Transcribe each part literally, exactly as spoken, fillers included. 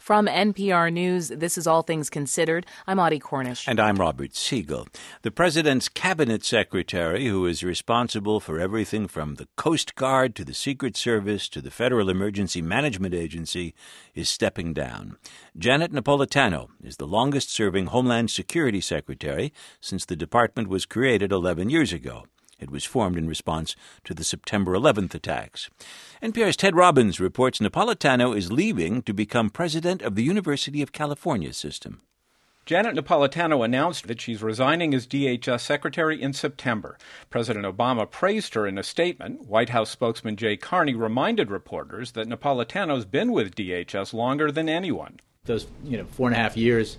From N P R News, this is All Things Considered. I'm Audie Cornish. And I'm Robert Siegel. The President's Cabinet Secretary, who is responsible for everything from the Coast Guard to the Secret Service to the Federal Emergency Management Agency, is stepping down. Janet Napolitano is the longest-serving Homeland Security Secretary since the department was created eleven years ago. It was formed in response to the September eleventh attacks. N P R's Ted Robbins reports Napolitano is leaving to become president of the University of California system. Janet Napolitano announced that she's resigning as D H S secretary in September. President Obama praised her in a statement. White House spokesman Jay Carney reminded reporters that Napolitano's been with D H S longer than anyone. Those, you know, four and a half years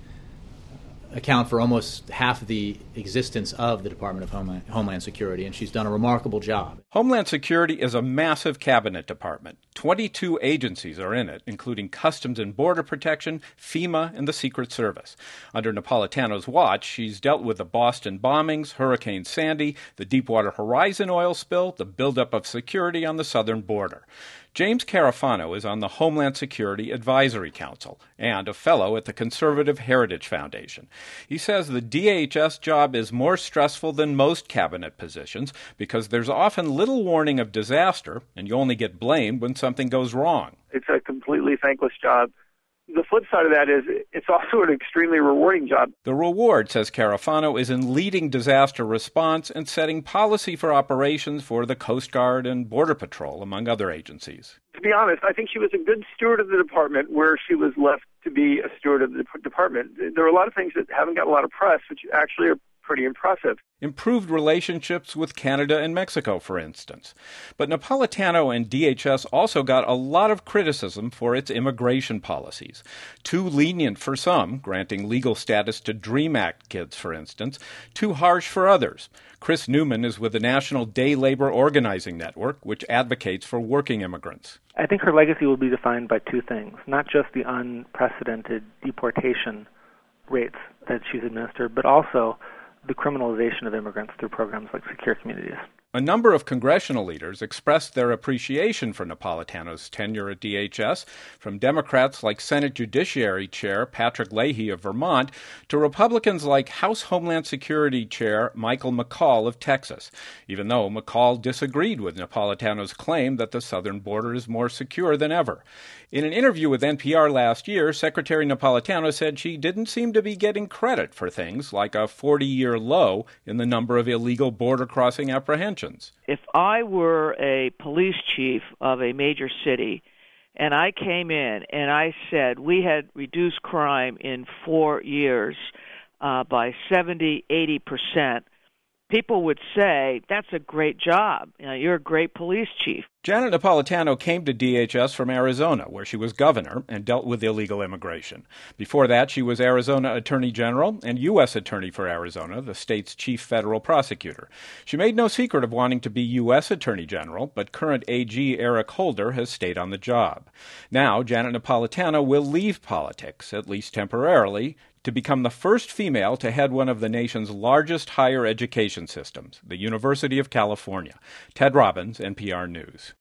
account for almost half of the existence of the Department of Homeland, Homeland Security, and she's done a remarkable job. Homeland Security is a massive cabinet department. twenty-two agencies are in it, including Customs and Border Protection, FEMA, and the Secret Service. Under Napolitano's watch, she's dealt with the Boston bombings, Hurricane Sandy, the Deepwater Horizon oil spill, the buildup of security on the southern border. James Carafano is on the Homeland Security Advisory Council and a fellow at the Conservative Heritage Foundation. He says the D H S job is more stressful than most cabinet positions because there's often little warning of disaster, and you only get blamed when something goes wrong. It's a completely thankless job. The flip side of that is it's also an extremely rewarding job. The reward, says Carafano, is in leading disaster response and setting policy for operations for the Coast Guard and Border Patrol, among other agencies. To be honest, I think she was a good steward of the department where she was left to be a steward of the department. There are a lot of things that haven't got a lot of press, which actually are pretty impressive. Improved relationships with Canada and Mexico, for instance. But Napolitano and D H S also got a lot of criticism for its immigration policies. Too lenient for some, granting legal status to DREAM Act kids, for instance. Too harsh for others. Chris Newman is with the National Day Labor Organizing Network, which advocates for working immigrants. I think her legacy will be defined by two things, not just the unprecedented deportation rates that she's administered, but also the criminalization of immigrants through programs like Secure Communities. A number of congressional leaders expressed their appreciation for Napolitano's tenure at D H S, from Democrats like Senate Judiciary Chair Patrick Leahy of Vermont to Republicans like House Homeland Security Chair Michael McCaul of Texas, even though McCaul disagreed with Napolitano's claim that the southern border is more secure than ever. In an interview with N P R last year, Secretary Napolitano said she didn't seem to be getting credit for things like a forty-year low in the number of illegal border-crossing apprehensions. If I were a police chief of a major city and I came in and I said we had reduced crime in four years uh, by seventy, eighty percent, people would say, that's a great job. You know, you're a great police chief. Janet Napolitano came to D H S from Arizona, where she was governor and dealt with illegal immigration. Before that, she was Arizona Attorney General and U S Attorney for Arizona, the state's chief federal prosecutor. She made no secret of wanting to be U S Attorney General, but current A G Eric Holder has stayed on the job. Now, Janet Napolitano will leave politics, at least temporarily, to become the first female to head one of the nation's largest higher education systems, the University of California. Ted Robbins, N P R News.